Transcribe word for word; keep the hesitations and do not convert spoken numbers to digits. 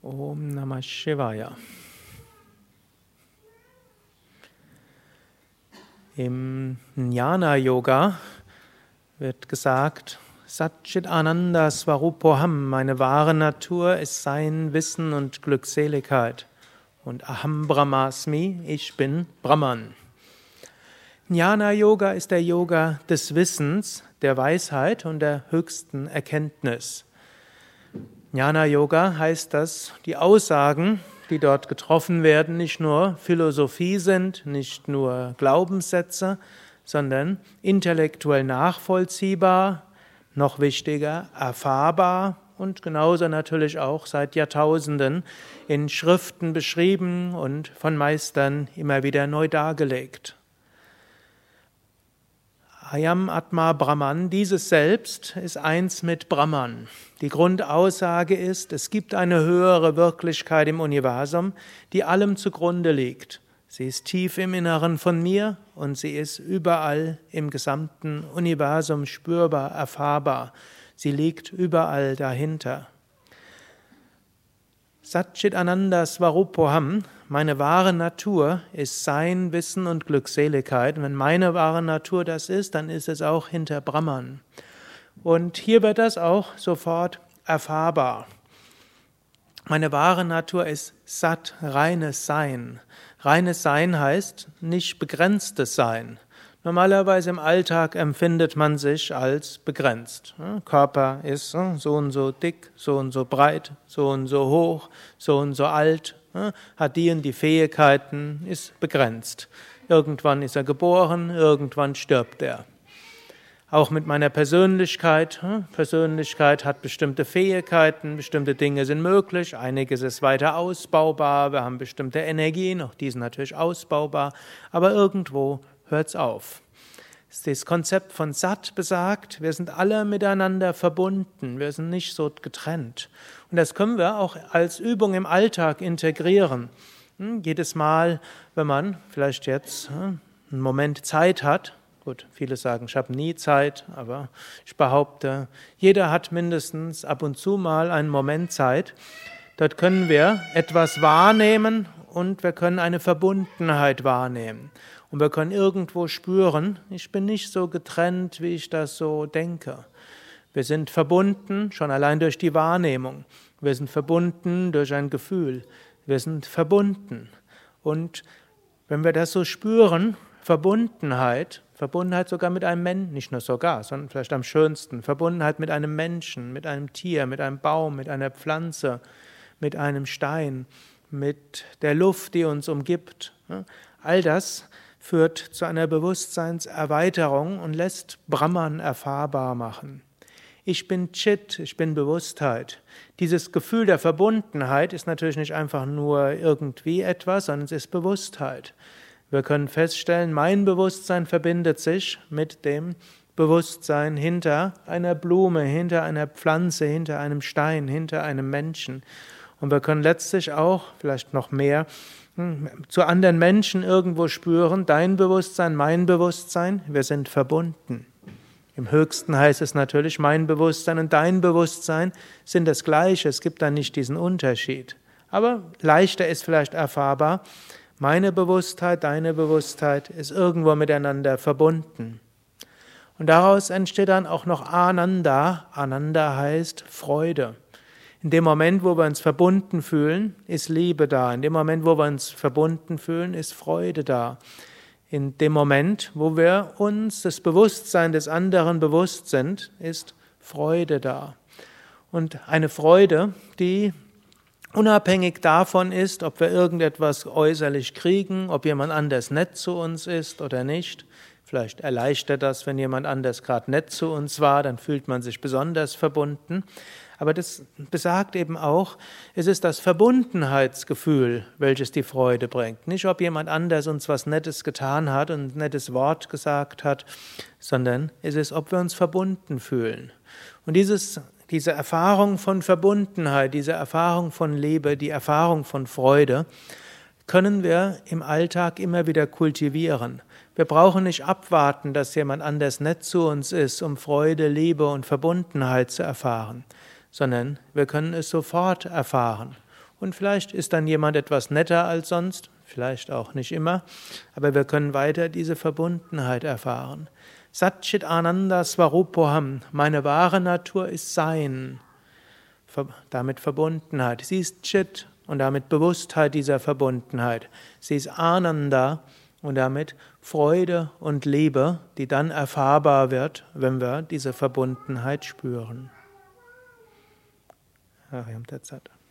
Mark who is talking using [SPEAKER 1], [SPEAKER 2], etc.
[SPEAKER 1] Om Namah Shivaya. Im Jnana-Yoga wird gesagt, Satchit Ananda Svarupoham, meine wahre Natur ist Sein, Wissen und Glückseligkeit. Und Aham Brahmasmi, ich bin Brahman. Jnana-Yoga ist der Yoga des Wissens, der Weisheit und der höchsten Erkenntnis. Jnana-Yoga heißt, dass die Aussagen, die dort getroffen werden, nicht nur Philosophie sind, nicht nur Glaubenssätze, sondern intellektuell nachvollziehbar, noch wichtiger, erfahrbar und genauso natürlich auch seit Jahrtausenden in Schriften beschrieben und von Meistern immer wieder neu dargelegt. Ayam Atma Brahman, dieses Selbst ist eins mit Brahman. Die Grundaussage ist, es gibt eine höhere Wirklichkeit im Universum, die allem zugrunde liegt. Sie ist tief im Inneren von mir und sie ist überall im gesamten Universum spürbar, erfahrbar. Sie liegt überall dahinter. Satchit Ananda Svarupoham, meine wahre Natur ist Sein, Wissen und Glückseligkeit. Und wenn meine wahre Natur das ist, dann ist es auch hinter Brahman. Und hier wird das auch sofort erfahrbar. Meine wahre Natur ist Sat, reines Sein. Reines Sein heißt nicht begrenztes Sein. Normalerweise im Alltag empfindet man sich als begrenzt. Körper ist so und so dick, so und so breit, so und so hoch, so und so alt, hat die und die Fähigkeiten, ist begrenzt. Irgendwann ist er geboren, irgendwann stirbt er. Auch mit meiner Persönlichkeit. Persönlichkeit hat bestimmte Fähigkeiten, bestimmte Dinge sind möglich, einiges ist weiter ausbaubar, wir haben bestimmte Energien, auch die sind natürlich ausbaubar, aber irgendwo hört es auf. Das Konzept von Sat besagt, wir sind alle miteinander verbunden, wir sind nicht so getrennt. Und das können wir auch als Übung im Alltag integrieren. Jedes Mal, wenn man vielleicht jetzt einen Moment Zeit hat, gut, viele sagen, ich habe nie Zeit, aber ich behaupte, jeder hat mindestens ab und zu mal einen Moment Zeit. Dort können wir etwas wahrnehmen und wir können eine Verbundenheit wahrnehmen. Und wir können irgendwo spüren, ich bin nicht so getrennt, wie ich das so denke. Wir sind verbunden, schon allein durch die Wahrnehmung. Wir sind verbunden durch ein Gefühl. Wir sind verbunden. Und wenn wir das so spüren, Verbundenheit, Verbundenheit sogar mit einem Menschen, nicht nur sogar, sondern vielleicht am schönsten, Verbundenheit mit einem Menschen, mit einem Tier, mit einem Baum, mit einer Pflanze, mit einem Stein, mit der Luft, die uns umgibt. All das führt zu einer Bewusstseinserweiterung und lässt Brahman erfahrbar machen. Ich bin Chit, ich bin Bewusstheit. Dieses Gefühl der Verbundenheit ist natürlich nicht einfach nur irgendwie etwas, sondern es ist Bewusstheit. Wir können feststellen, mein Bewusstsein verbindet sich mit dem Bewusstsein hinter einer Blume, hinter einer Pflanze, hinter einem Stein, hinter einem Menschen. Und wir können letztlich auch, vielleicht noch mehr, zu anderen Menschen irgendwo spüren, dein Bewusstsein, mein Bewusstsein, wir sind verbunden. Im Höchsten heißt es natürlich, mein Bewusstsein und dein Bewusstsein sind das Gleiche, es gibt da nicht diesen Unterschied. Aber leichter ist vielleicht erfahrbar, meine Bewusstheit, deine Bewusstheit ist irgendwo miteinander verbunden. Und daraus entsteht dann auch noch Ananda. Ananda heißt Freude. In dem Moment, wo wir uns verbunden fühlen, ist Liebe da. In dem Moment, wo wir uns verbunden fühlen, ist Freude da. In dem Moment, wo wir uns das Bewusstsein des anderen bewusst sind, ist Freude da. Und eine Freude, die unabhängig davon ist, ob wir irgendetwas äußerlich kriegen, ob jemand anders nett zu uns ist oder nicht. Vielleicht erleichtert das, wenn jemand anders gerade nett zu uns war, dann fühlt man sich besonders verbunden. Aber das besagt eben auch, es ist das Verbundenheitsgefühl, welches die Freude bringt. Nicht, ob jemand anders uns was Nettes getan hat und ein nettes Wort gesagt hat, sondern es ist, ob wir uns verbunden fühlen. Und dieses, diese Erfahrung von Verbundenheit, diese Erfahrung von Liebe, die Erfahrung von Freude, können wir im Alltag immer wieder kultivieren. Wir brauchen nicht abwarten, dass jemand anders nett zu uns ist, um Freude, Liebe und Verbundenheit zu erfahren, sondern wir können es sofort erfahren. Und vielleicht ist dann jemand etwas netter als sonst, vielleicht auch nicht immer, aber wir können weiter diese Verbundenheit erfahren. Satchit Ananda Svarupoham, meine wahre Natur ist Sein. Damit Verbundenheit. Sie ist Chit und damit Bewusstheit dieser Verbundenheit. Sie ist Ananda und damit Freude und Liebe, die dann erfahrbar wird, wenn wir diese Verbundenheit spüren. Ariam Tat Sat.